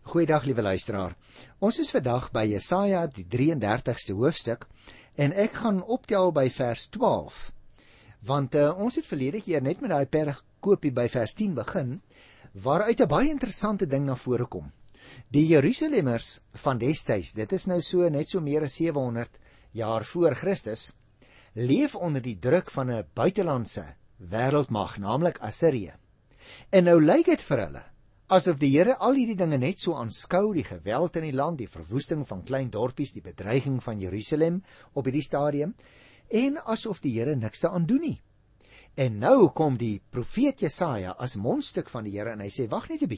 Goeiedag, liewe luisteraar. Ons is vandag by Jesaja, die 33ste hoofstuk, en ek gaan optel by vers 12, want ons het verlede keer net met daai perikopie by vers 10 begin, waaruit 'n baie interessante ding na vore kom. Die Jerusalemmers van destyds, dit is nou net so meer as 700 jaar voor Christus, leef onder die druk van 'n buitelandse wêreldmag, naamlik Assirië. En nou lyk dit vir hulle asof die Here al hierdie dinge net so aanskou, die geweld in die land, die verwoesting van klein dorpies, die bedreiging van Jerusalem op hierdie stadium, en asof die Here niks daaraan doen nie. En nou kom die profeet Jesaja as mondstuk van die Here en hy sê, wag net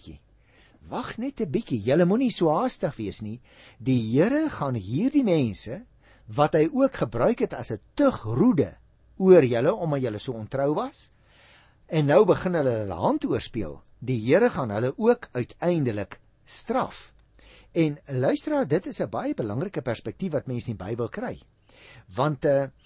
'n bietjie, julle moenie so haastig wees nie. Die Here gaan hierdie mense, wat hy ook gebruik het as 'n tugroede oor julle, omdat julle so ontrou was, en nou begin hulle hand oorspeel. Die Here gaan hulle ook uiteindelik straf. En luisteraar, dit is 'n baie belangrike perspektief wat mense in die Bybel kry. Want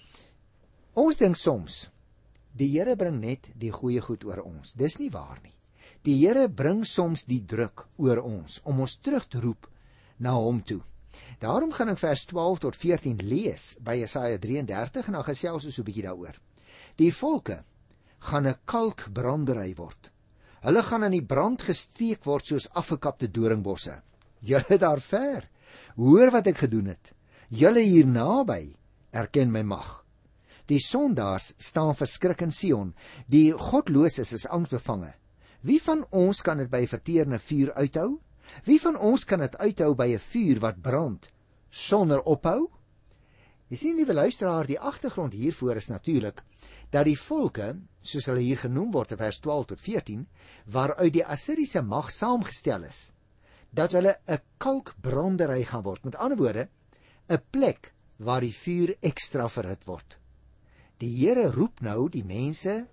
ons dink soms, die Here bring net die goeie goed oor ons. Dis nie waar nie. Die Here bring soms die druk oor ons, om ons terug te roep na hom toe. Daarom gaan ek vers 12 tot 14 lees by Jesaja 33 en dan gesels ons so 'n bietjie daaroor. Die volke gaan 'n kalkbrandery word. Hulle gaan in die brand gesteek word soos afgekapte doringbosse. Julle daar ver, hoor wat ek gedoen het. Julle hier naby, erken my mag. Die sondaars staan verskrik in Sion, die godloses is angsbevange. Wie van ons kan dit by 'n verterende vuur uithou? Wie van ons kan dit uithou by 'n vuur wat brand sonder ophou? Jy sien, liewe luisteraar, die agtergrond hiervoor is natuurlik dat die volke, soos hulle hier genoem word in vers 12 tot 14, waaruit die Assiriese mag saamgestel is, dat hulle 'n kalkbrandery gaan word. Met ander woorde, 'n plek waar die vuur ekstra verhit word. Die Here roep nou die mense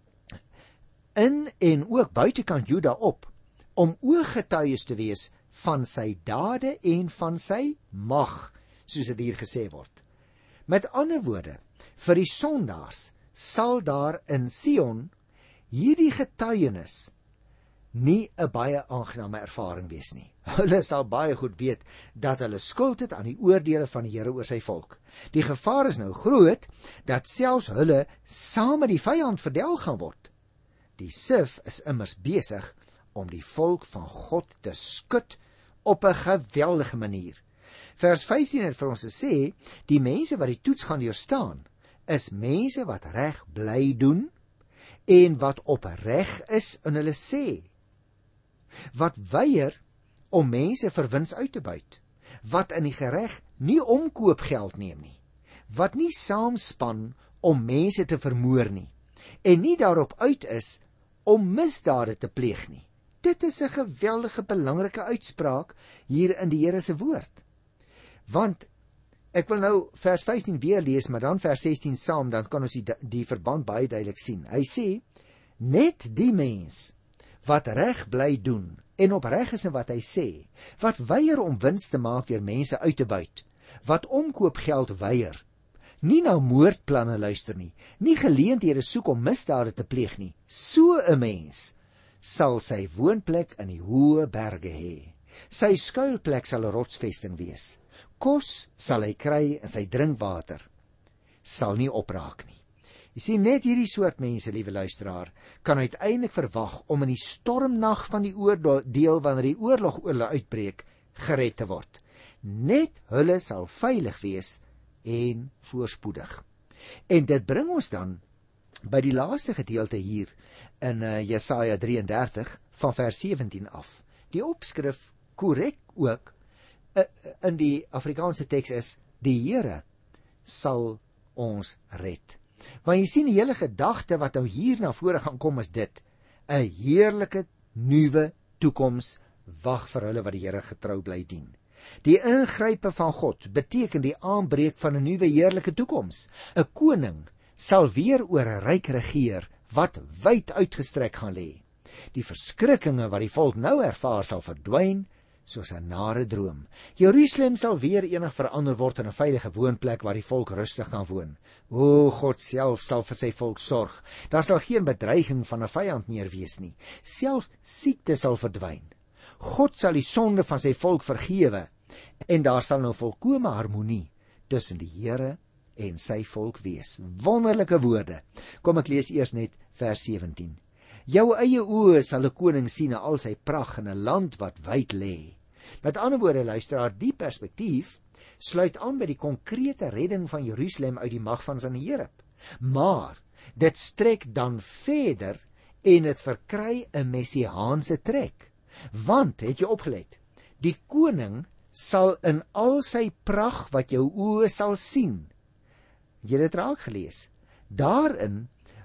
in en ook buitekant Juda op, om ooggetuies te wees van sy dade en van sy mag, soos dit hier gesê word. Met ander woorde, vir die sondaars sal daar in Sion hierdie getuienis nie 'n baie aangename ervaring wees nie. Hulle sal baie goed weet dat hulle skuld het aan die oordeele van die Here oor sy volk. Die gevaar is nou groot dat selfs hulle saam met die vyand verdel gaan word. Die sif is immers besig om die volk van God te skud op 'n geweldige manier. Vers 15 het vir ons gesê, die mense wat die toets gaan deurstaan, is mense wat reg bly doen en wat opreg is in hulle sê, wat weier om mense vir wins uit te buit, wat in die gereg nie omkoopgeld neem nie, wat nie saamspan om mense te vermoor nie, en nie daarop uit is om misdade te pleeg nie. Dit is 'n geweldige belangrike uitspraak hier in die Here se woord. Want ek wil nou vers 15 weer lees, maar dan vers 16 saam, dan kan ons die verband baie duidelik sien. Hy sê, net die mens wat reg bly doen en opreg is in wat hy sê, wat weier om wins te maak deur mense uit te buit, wat omkoopgeld weier, nie na moordplanne luister nie, nie geleenthede soek om misdade te pleeg nie, so 'n mens sal sy woonplek in die hoë berge hê. Sy skuilplek sal 'n rotsvesting wees. Kos sal hy kry en sy drinkwater sal nie opraak nie. Jy sien, net hierdie soort mense, liewe luisteraar, kan uiteindelik verwag om in die stormnag van die oordeel, wanneer die oorlog oor hulle uitbreek, gered te word. Net hulle sal veilig wees en voorspoedig. En dit bring ons dan by die laaste gedeelte hier in Jesaja 33 van vers 17 af. Die opskrif korrek ook in die Afrikaanse teks is, die Here sal ons red. Want jy sien, die hele gedagte wat nou hier na vore gaan kom is dit, 'n heerlike nuwe toekoms wag vir hulle wat die Here getrou bly dien. Die ingrype van God beteken die aanbreek van 'n nuwe heerlike toekoms. 'n Koning sal weer oor 'n ryk regeer wat wyd uitgestrek gaan lê. Die verskrikkinge wat die volk nou ervaar sal verdwyn soos 'n nare droom. Jerusalem sal weer enig verander word in 'n veilige woonplek waar die volk rustig kan woon. O, God self sal vir sy volk sorg. Daar sal geen bedreiging van 'n vyand meer wees nie. Selfs siekte sal verdwyn. God sal die sonde van sy volk vergewe en daar sal nou volkome harmonie tussen die Here en sy volk wees. Wonderlike woorde. Kom ek lees eers net vers 17. Jou eie oë sal 'n koning sien in al sy pragt in 'n land wat wyd lê. Met ander woorde, luisteraar, die perspektief sluit aan by die konkrete redding van Jerusalem uit die mag van Sanherib. Maar dit strek dan verder en dit verkry 'n messiaanse trek. Want, het jy opgelet, die koning sal in al sy pragt wat jou oë sal sien. Jy het dit raak gelees. Daarin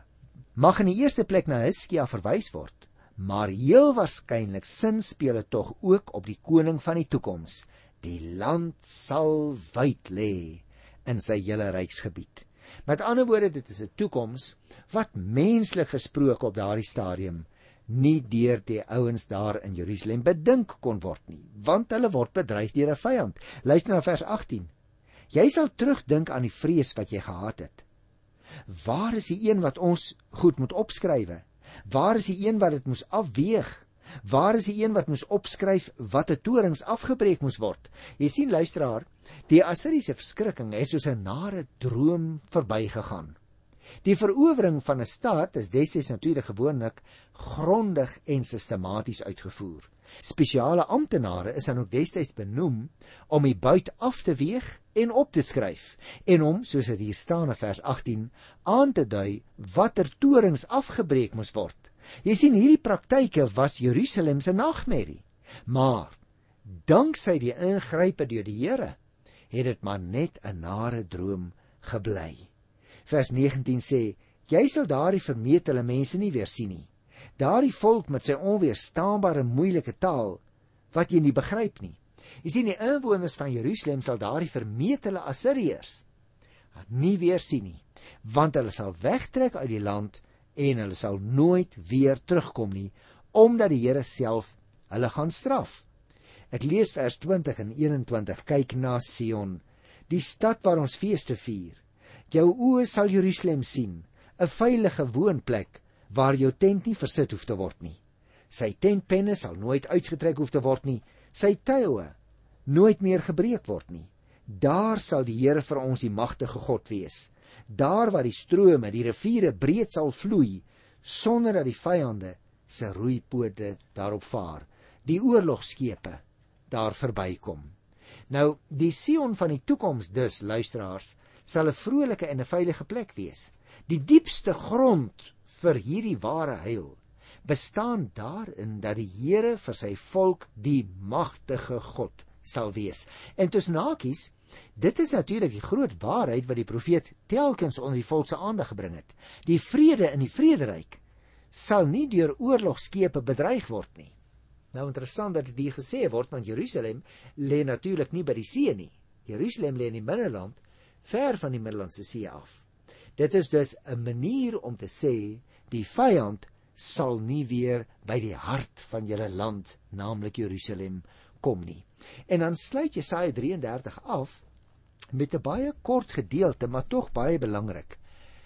mag in die eerste plek na Hiskia verwys word, maar heel waarskynlik sinspeel dit tog ook op die koning van die toekoms. Die land sal wyd lê in sy hele ryksgebied. Met ander woorde, dit is 'n toekoms wat menslik gesproke op daardie stadium nie deur die ouens daar in Jerusalem bedink kon word nie, want hulle word bedreig deur 'n vyand. Luister na vers 18. Jy sal terugdink aan die vrees wat jy gehad het. Waar is die een wat ons goed moet opskrywe? Waar is die een wat dit moes afweeg? Waar is die een wat moes opskryf wat 'n torings afgebreek moes word? Jy sien, luisteraar, die Assiriese verskrikking het soos 'n nare droom verbygegaan. Die verowering van 'n staat is destyds natuurlik gewoonlik grondig en sistematies uitgevoer. Spesiale amptenare is dan ook destyds benoem om die buit af te weeg en op te skryf en om, soos dit hier staan in vers 18, aan te dui watter torings afgebreek moes word. Jy sien, hierdie praktyke was Jerusalem se nagmerrie, maar danksy die ingrype deur die Here het dit maar net 'n nare droom gebly. Vers 19 sê, jy sal daardie vermetele mense nie weer sien nie. Daardie volk met sy onweerstaanbare moeilike taal, wat jy nie begryp nie. Jy sien, die inwoners van Jerusalem sal daardie vermetele Assiriërs nie weer sien nie, want hulle sal wegtrek uit die land en hulle sal nooit weer terugkom nie, omdat die Here self hulle gaan straf. Ek lees vers 20 en 21, kyk na Sion, die stad waar ons feeste vier. Jou oë sal Jerusalem sien, 'n veilige woonplek, waar jou tent nie versit hoef te word nie. Sy tentpenne sal nooit uitgetrek hoef te word nie, sy toue nooit meer gebreek word nie. Daar sal die Here vir ons die magtige God wees. Daar waar die strome, die riviere breed sal vloei, sonder dat die vyande se roeipote daarop vaar, die oorlogskepe daar verbykom. Nou, die Sion van die toekoms dus, luisteraars, sal 'n vrolike en 'n veilige plek wees. Die diepste grond vir hierdie ware heil bestaan daarin dat die Here vir sy volk die magtige God sal wees. En tussen hakies, dit is natuurlik die groot waarheid wat die profeet telkens onder die volk se aandag gebring het. Die vrede in die vrederyk sal nie deur oorlogskepe bedreig word nie. Nou interessant dat dit hier gesê word, want Jerusalem lê natuurlik nie by die see nie. Jerusalem lê in die binneland, ver van die Middellandse See af. Dit is dus 'n manier om te sê, die vyand sal nie weer by die hart van julle land, naamlik Jerusalem, kom nie. En dan sluit Jesaja 33 af met 'n baie kort gedeelte, maar tog baie belangrik.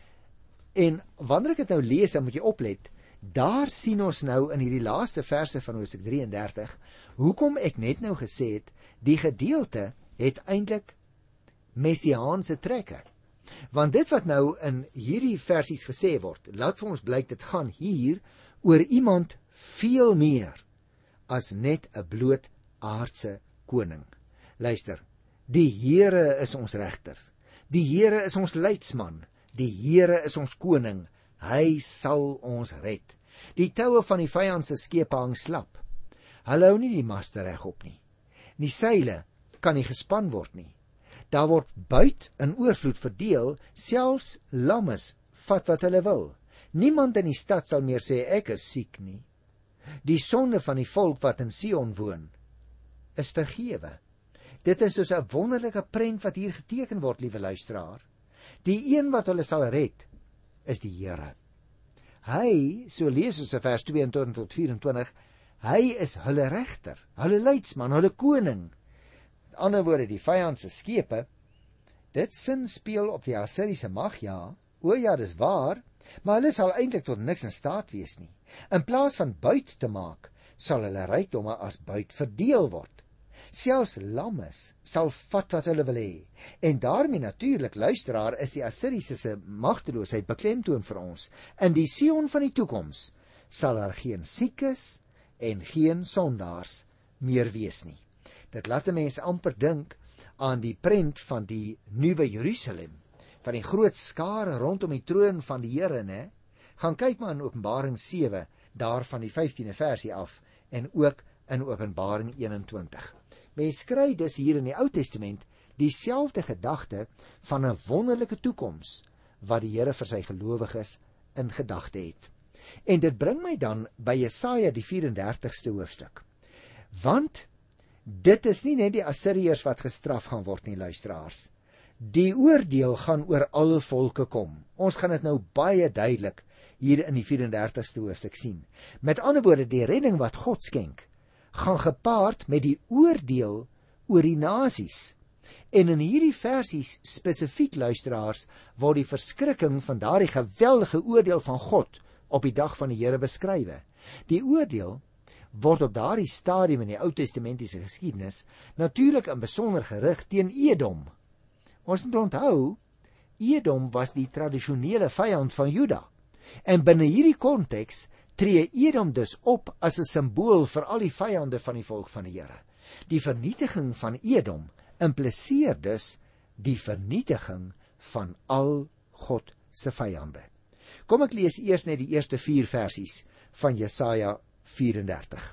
En wanneer ek dit nou lees, dan moet jy oplet, daar sien ons nou in hierdie laaste verse van Hoofstuk 33, hoekom ek net nou gesê het, die gedeelte het eintlik messiaanse trekke. Want dit wat nou in hierdie versies gesê word, laat vir ons blyk, dit gaan hier oor iemand veel meer as net 'n bloot aardse koning. Luister, die Here is ons regter, die Here is ons leidsman, die Here is ons koning, hy sal ons red. Die toue van die vyand se skepe hang slap, hulle hou nie die maste regop nie, die seile kan nie gespan word nie. Daar word buit in oorvloed verdeel, selfs lammes vat wat hulle wil. Niemand in die stad sal meer sê, ek is siek nie. Die sonde van die volk wat in Sion woon, is vergewe. Dit is dus 'n wonderlike prent wat hier geteken word, liewe luisteraar. Die een wat hulle sal red, is die Here. Hy, so lees ons in vers 22 tot 24, hy is hulle regter, hulle leidsman, hulle koning. Met ander woorde, die vyand se skepe, dit sin speel op die Assiriese mag, ja, o ja, dis waar, maar hulle sal eintlik tot niks in staat wees nie. In plaas van buit te maak, sal hulle rykdomme as buit verdeel word. Selfs lammes sal vat wat hulle wil hê. En daarmee natuurlik, luisteraar, is die Assiriese se magteloosheid beklemtoon vir ons. In die Sion van die toekoms sal daar geen siekes en geen sondaars meer wees nie. Dit laat 'n mens amper dink aan die prent van die Nuwe Jerusalem, van die groot skare rondom die troon van die Here, né? Gaan kyk maar in Openbaring 7, daar van die 15de versie af, en ook in Openbaring 21. Mens kry dus hier in die Ou Testament dieselfde gedagte van 'n wonderlike toekoms wat die Here vir sy gelowiges in gedagte het. En dit bring my dan by Jesaja die 34ste hoofstuk. Want dit is nie net die Assiriërs wat gestraf gaan word nie, luisteraars. Die oordeel gaan oor alle volke kom. Ons gaan dit nou baie duidelik hier in die 34ste hoofstuk sien. Met ander woorde, die redding wat God skenk, gaan gepaard met die oordeel oor die nasies. En in hierdie versies spesifiek, luisteraars, word die verskrikking van daardie geweldige oordeel van God op die dag van die Here beskrywe. Die oordeel word op daardie stadium in die Ou Testamentiese geskiedenis natuurlik in besonder gerig teen Edom. Ons moet onthou, Edom was die tradisionele vyand van Juda. En binne hierdie konteks tree Edom dus op as 'n simbool vir al die vyande van die volk van die Here. Die vernietiging van Edom impliseer dus die vernietiging van al God se vyande. Kom ek lees eers net die eerste 4 versies van Jesaja 34.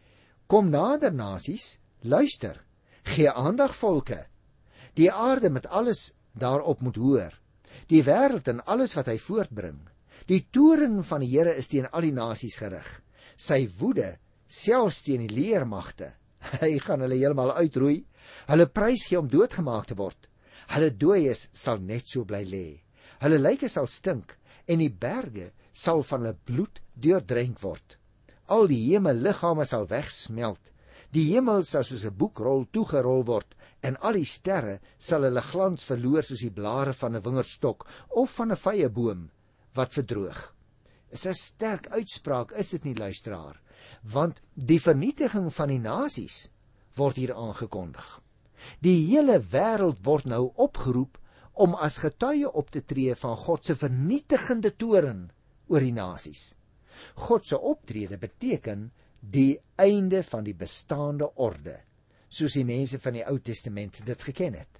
Kom nader, nasies, luister, gee aandag, volke. Die aarde met alles daarop moet hoor, die wêreld en alles wat hy voortbring. Die toorn van die Here is teen al die nasies gerig, sy woede selfs teen die leermagte. Hy gaan hulle heeltemal uitroei, hulle prys gee om doodgemaak te word. Hulle dooies sal net so bly lê, hulle lyke sal stink, en die berge sal van hulle bloed deurdrenk word. Al die hemelliggame sal wegsmelt, die hemel sal soos 'n boekrol toegerol word, en al die sterre sal hulle glans verloor soos die blare van 'n wingerdstok of van 'n vyeboom wat verdroog. Is 'n sterk uitspraak, is dit nie, luisteraar? Want die vernietiging van die nasies word hier aangekondig. Die hele wêreld word nou opgeroep om as getuie op te tree van God se vernietigende toorn oor die nasies. God se optrede beteken die einde van die bestaande orde, soos die mense van die Ou Testament dit geken het.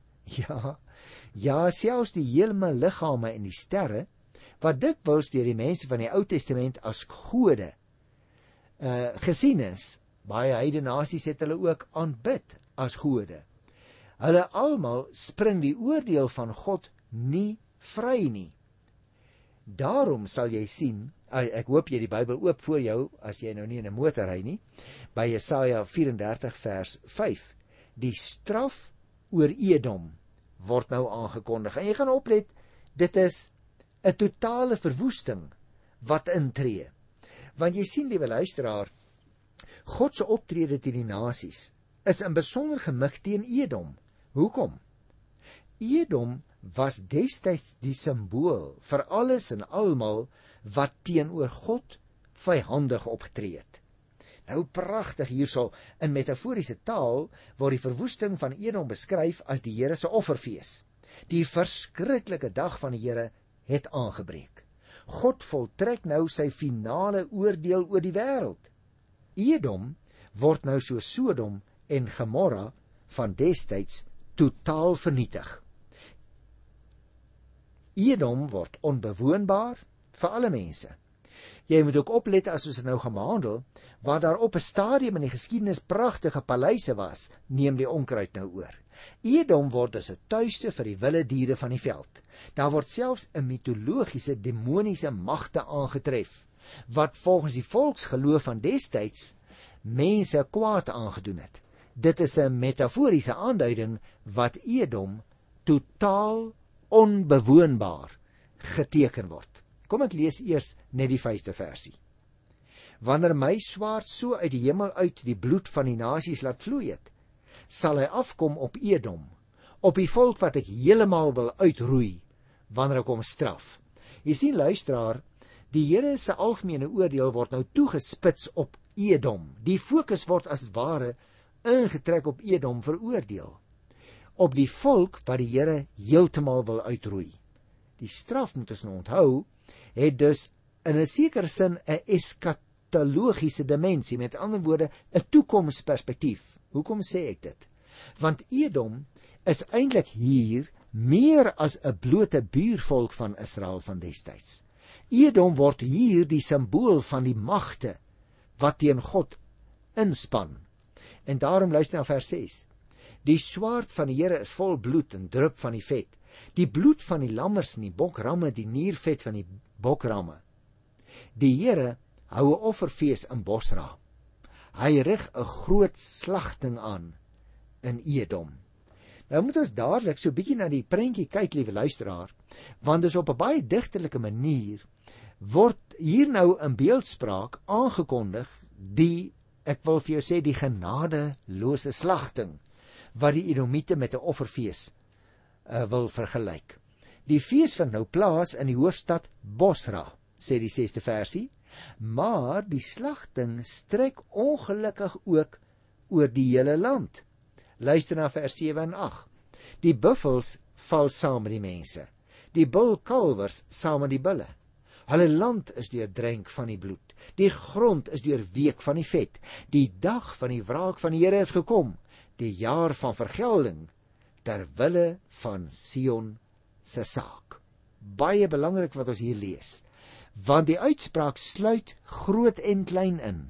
Ja, selfs die hemelliggame en die sterre, wat dikwels deur die mense van die Ou Testament as gode gesien is, baie heidene nasies het hulle ook aanbid as gode. Hulle almal spring die oordeel van God nie vry nie. Daarom sal jy sien, ek hoop jy die Bybel oop voor jou, as jy nou nie in 'n motor ry nie, by Jesaja 34 vers 5, die straf oor Edom word nou aangekondig. En jy gaan oplet, dit is 'n totale verwoesting wat intree. Want jy sien, liewe luisteraar, God se optrede teen die nasies is in besonder gemik teen Edom. Hoekom? Edom was destyds die simbool vir alles en almal wat teenoor God vyhandig opgetree het. Nou pragtig hierso in metaforiese taal word die verwoesting van Edom beskryf as die Here se offerfees. Die verskriklike dag van die Here het aangebreek. God voltrek nou sy finale oordeel oor die wêreld. Edom word nou so Sodom en Gomorra van destyds totaal vernietig. Edom word onbewoonbaar vir alle mense. Jy moet ook oplet as ons dit nou gaan behandel, waar daar op 'n stadium in die geskiedenis pragtige paleise was, neem die onkruid nou oor. Edom word as 'n tuiste vir die wilde diere van die veld. Daar word selfs 'n mitologiese demoniese magte aangetref, wat volgens die volksgeloof van destyds mense kwaad aangedoen het. Dit is 'n metaforiese aanduiding wat Edom totaal onbewoonbaar geteken word. Kom ek lees eers net die 5de versie. Wanneer my swaard so uit die hemel uit die bloed van die nasies laat vloei het, sal hy afkom op Edom, op die volk wat ek heeltemal wil uitroei, wanneer ek hom straf. Jy sien, luisteraar, die Here se algemene oordeel word nou toegespits op Edom. Die fokus word as ware ingetrek op Edom veroordeel. Op die volk wat die Here heeltemal wil uitroei. Die straf, moet ons nou onthou, het dus in 'n sekere sin 'n eskatologiese dimensie, met ander woorde 'n toekomsperspektief. Hoekom sê ek dit? Want Edom is eintlik hier meer as 'n blote buurvolk van Israel van destyds. Edom word hier die simbool van die magte wat teen God inspan. En daarom luister na vers 6. Die swaard van die Here is vol bloed en drup van die vet. Die bloed van die lammers en die bokramme, die niervet van die bokramme. Die Here hou 'n offerfees in Bosra. Hy rig 'n groot slagting aan in Edom. Nou moet ons dadelik so 'n bietjie na die prentjie kyk, liewe luisteraar, want dis op 'n baie digterlike manier word hier nou in beeldspraak aangekondig ek wil vir jou sê, die genadelose slagting wat die Edomiete met 'n offerfees wil vergelyk. Die fees vind nou plaas in die hoofstad Bosra, sê die 6de versie, maar die slagting strek ongelukkig ook oor die hele land. Luister na vers 7 en 8. Die buffels val saam met die mense, die bulkalwers saam met die bulle. Hulle land is deurdrenk van die bloed, die grond is deurweek van die vet. Die dag van die wraak van die Here het gekom, die jaar van vergelding, ter wille van Sion se saak. Baie belangrik wat ons hier lees, want die uitspraak sluit groot en klein in.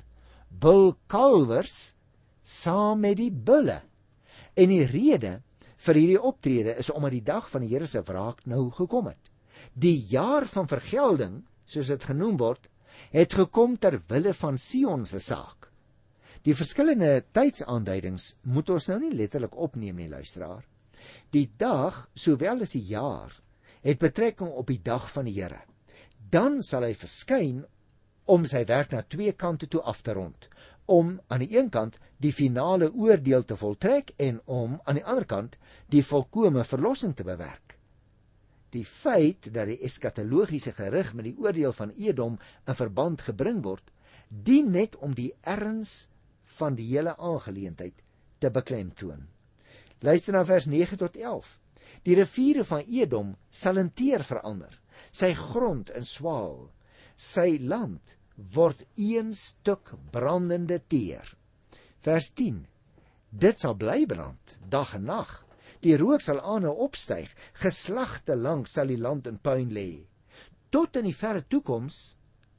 Bulkalwers saam met die bulle. En die rede vir hierdie optrede is omdat die dag van die Here se wraak nou gekom het. Die jaar van vergelding, soos dit genoem word, het gekom ter wille van Sion se saak. Die verskillende tydsaanduidings moet ons nou nie letterlik opneem nie, luisteraar. Die dag, sowel as die jaar, het betrekking op die dag van die Here. Dan sal hy verskyn om sy werk na twee kante toe af te rond, om aan die een kant die finale oordeel te voltrek en om aan die ander kant die volkome verlossing te bewerk. Die feit dat die eskatologiese gerig met die oordeel van Edom in verband gebring word, dien net om die erns van die hele aangeleentheid te beklemtoon. Luister na vers 9 tot 11. Die riviere van Edom sal in teer verander, sy grond in swaal, sy land word een stuk brandende teer. Vers 10. Dit sal bly brand, dag en nag. Die rook sal aanhou opstyg, geslagte lank sal die land in puin lê. Tot in die verre toekoms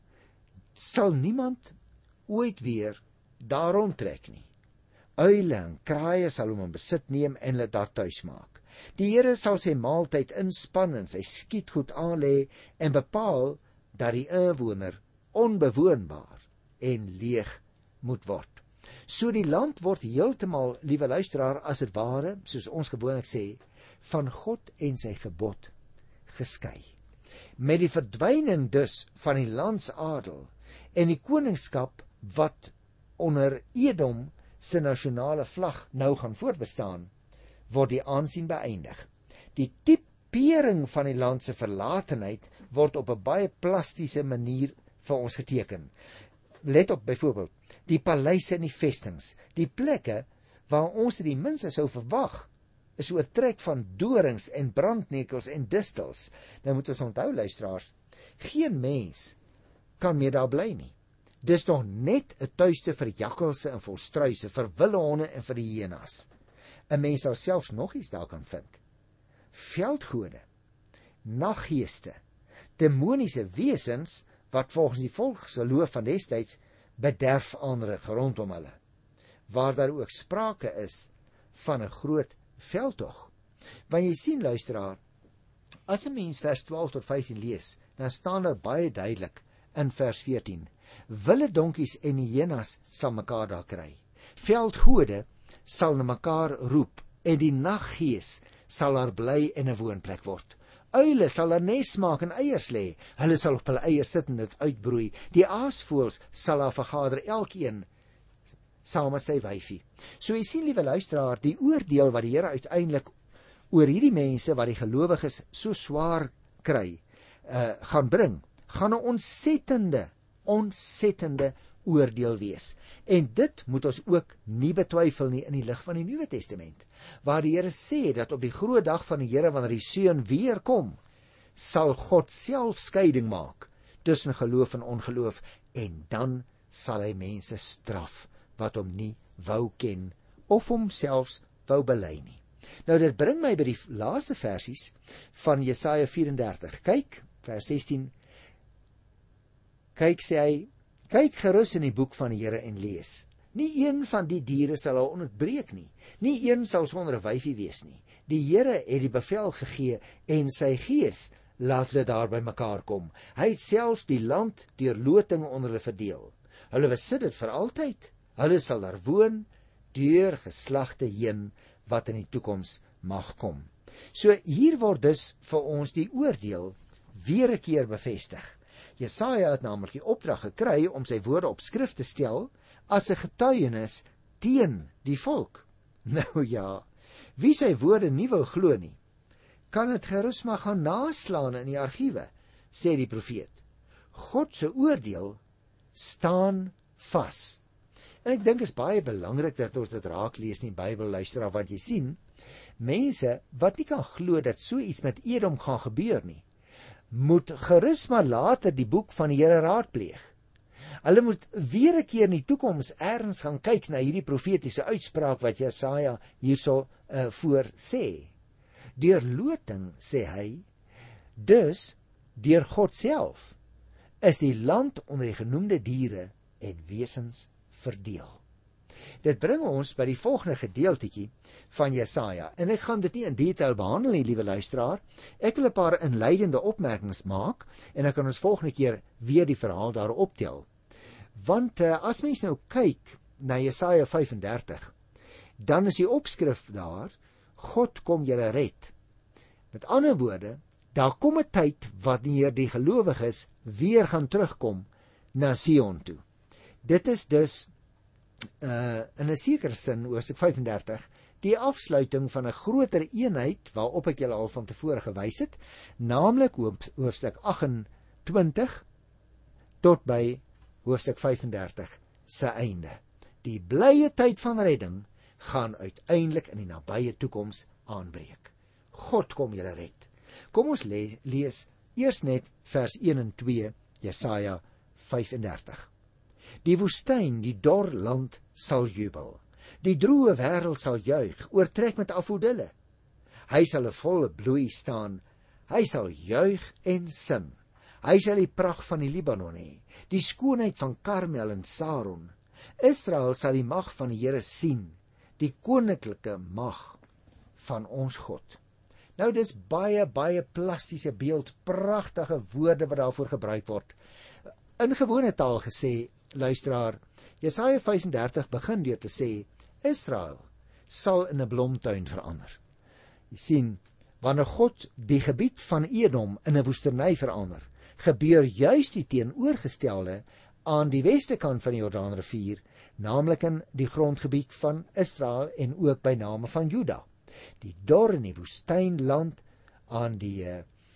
sal niemand ooit weer daar rondtrek nie. Uile en kraaie sal hom in besit neem en hulle daar tuis maak. Die Here sal sy maaltyd inspann en sy skietgoed aanlê en bepaal dat die inwoner onbewoonbaar en leeg moet word. So die land word heeltemal, liewe luisteraar, as dit ware, soos ons gewoonlik sê, van God en sy gebod geskei. Met die verdwyning dus van die landsadel en die koningskap wat onder Edom se nasionale vlag nou gaan voortbestaan, word die aansien beëindig. Die typering van die land se verlatenheid word op 'n baie plastiese manier vir ons geteken. Let op byvoorbeeld die paleise en die vestings, die plekke waar ons die minste sou verwag, is oortrek van dorings en brandnekels en distels. Nou moet ons onthou, luisteraars, geen mens kan meer daar bly nie. Dis nog net 'n tuiste vir jakkalse en volstruise, vir wilde honde en vir die hyenas. 'n Mens sal selfs nog iets daar kan vind. Veldgode, naggeeste, demoniese wesens wat volgens die volksgeloof van destyds bederf aanrig rondom hulle, waar daar ook sprake is van 'n groot veldtog. Want jy sien, luisteraar, as 'n mens vers 12 tot 15 lees, dan staan daar baie duidelik in vers 14, wilde donkies en hyenas sal mekaar daar kry. Veldgode sal na mekaar roep en die naggees sal daar bly en 'n woonplek word. Uile sal 'n nes maak en eiers lê. Hulle sal op hulle eiers sit en dit uitbroei. Die aasvoëls sal daar vergader, elkeen saam met sy wyfie. So jy sien, liewe luisteraar, die oordeel wat die Here uiteindelik oor hierdie mense wat die gelowiges so swaar kry, gaan bring, gaan 'n ontsettende oordeel wees. En dit moet ons ook nie betwyfel nie in die lig van die Nuwe Testament, waar die Here sê dat op die groot dag van die Here, wanneer die Seun weer kom, sal God self skeiding maak tussen geloof en ongeloof, en dan sal hy mense straf wat hom nie wou ken of hom selfs wou bely nie. Nou dit bring my by die laaste versies van Jesaja 34. Kyk, vers 16. Kyk, sê hy, kyk gerus in die boek van die Here en lees. Nie een van die diere sal al ontbreek nie. Nie een sal sonder 'n wyfie wees nie. Die Here het die bevel gegee en sy gees laat hulle daar by mekaar kom. Hy het selfs die land deur loting onder hulle verdeel. Hulle besit dit vir altyd. Hulle sal daar woon deur geslagte heen wat in die toekoms mag kom. So hier word dus vir ons die oordeel weer 'n keer bevestig. Jesaja het naamlik die opdrag gekry om sy woorde op skrif te stel as 'n getuienis teen die volk. Nou ja, wie sy woorde nie wil glo nie, kan dit gerus maar gaan naslaan in die argiewe, sê die profeet. God se oordeel staan vas. En ek dink is baie belangrik dat ons dit raak lees in die Bybel, luisteraar, want jy sien, mense wat nie kan glo dat so iets met Edom gaan gebeur nie, moet gerus maar later die boek van die Here raadpleeg. Hulle moet weer 'n keer in die toekoms ergens gaan kyk na hierdie profetiese uitspraak wat Jesaja hierso voor sê. Deur loting, sê hy, dus deur God self, is die land onder die genoemde diere en wesens verdeel. Dit bring ons by die volgende gedeeltetjie van Jesaja, en ek gaan dit nie in detail behandel nie, liewe luisteraar. Ek wil 'n paar inleidende opmerkings maak, en ek kan ons volgende keer weer die verhaal daar optel. Want as mens nou kyk na Jesaja 35, dan is die opskrif daar, God kom julle red. Met ander woorde, daar kom 'n tyd wanneer die gelowiges weer gaan terugkom na Sion toe. Dit is dus in 'n sekere sin, hoofstuk 35, die afsluiting van 'n groter eenheid waarop ek julle al van tevore gewys het, naamlik hoofstuk 28 tot by hoofstuk 35 se einde. Die blye tyd van redding gaan uiteindelik in die nabye toekoms aanbreek. God kom julle red. Kom ons lees eers net vers 1 en 2, Jesaja 35. Die woestyn, die dor land sal jubel. Die droë wêreld sal juig, oortrek met afodille. Hy sal 'n volle bloei staan. Hy sal juig en sing. Hy sal die pragt van die Libanon hê, die skoonheid van Karmel en Saron. Israel sal die mag van die Here sien, die koninklike mag van ons God. Nou dis baie plastiese beeld, pragtige woorde wat daarvoor gebruik word. In gewone taal gesê, luisteraar, Jesaja 35 begin deur te sê, Israel sal in 'n blomtuin verander. Jy sien, wanneer God die gebied van Edom in 'n woestyny verander, gebeur juis die teenoorgestelde aan die weste kant van die Jordaanrivier, naamlik in die grondgebied van Israel en ook by name van Juda. Die dor en die woestynland aan die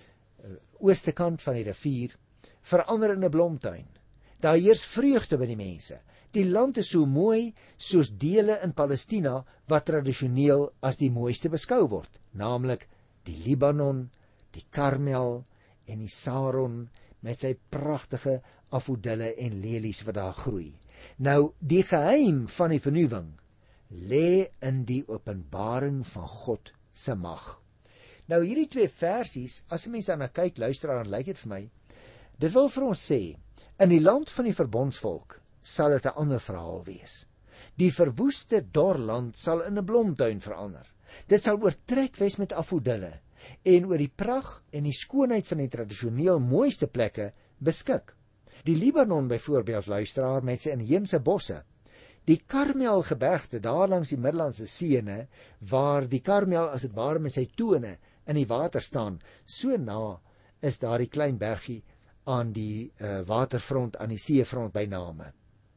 ooste kant van die rivier verander in 'n blomtuin. Daar heers vreugde by die mense. Die land is so mooi soos dele in Palestina wat tradisioneel as die mooiste beskou word, naamlik die Libanon, die Karmel en die Saron met sy pragtige afodille en lelies wat daar groei. Nou, die geheim van die vernuwing lê in die openbaring van God se mag. Nou hierdie twee versies, as 'n mens daarna kyk, luisteraar, dan lyk dit vir my, dit wil vir ons sê, in die land van die verbondsvolk sal dit 'n ander verhaal wees. Die verwoeste dorland sal in 'n blomtuin verander. Dit sal oortrek wees met afodille en oor die pragt en die skoonheid van die tradisioneel mooiste plekke beskik. Die Libanon byvoorbeeld, luisteraar, met sy inheemse bosse, die Karmelgebergte daar langs die Middellandse See, waar die Karmel as dit ware met sy tone in die water staan, so na is daar die klein bergie aan die waterfront, aan die seefront by name.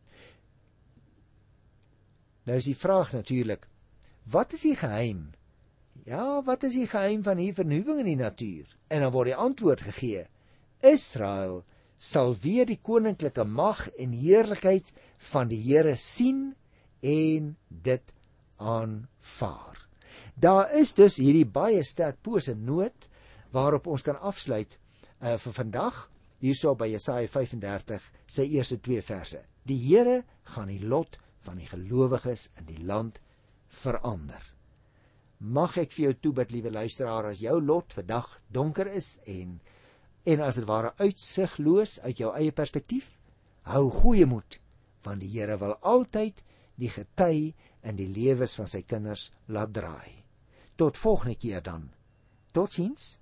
Nou is die vraag natuurlik, wat is die geheim? Ja, wat is die geheim van die vernuwing in die natuur? En dan word die antwoord gegee, Israel sal weer die koninklike mag en heerlikheid van die Here sien en dit aanvaar. Daar is dus hierdie baie sterk pose noot waarop ons kan afsluit vir vandag, hierso by Jesaja 35, sy eerste 2 verse. Die Here gaan die lot van die gelowiges in die land verander. Mag ek vir jou toebid, liewe luisteraar, as jou lot vandag donker is en as dit ware uitsigloos uit jou eie perspektief, hou goeie moed, want die Here wil altyd die gety in die lewens van sy kinders laat draai. Tot volgende keer dan. Totsiens.